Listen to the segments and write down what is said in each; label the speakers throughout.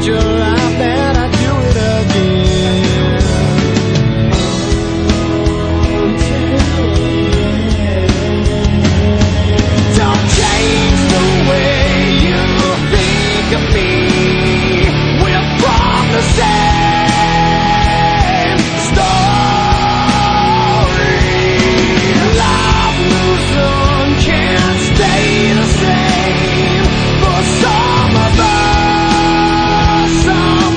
Speaker 1: your life that I'd do it again. Don't change the way you think of me. We're from the same story. Life moves on, can't stay the same. For some of us, I'm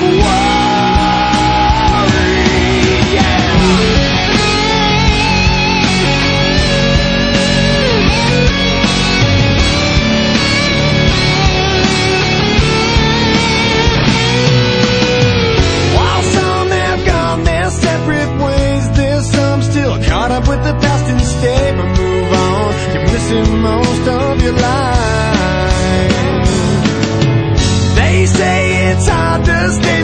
Speaker 1: worried, yeah. While some have gone their separate ways, there's some still caught up with the past instead. But move on, you're missing most of your life. They say it's hard to stay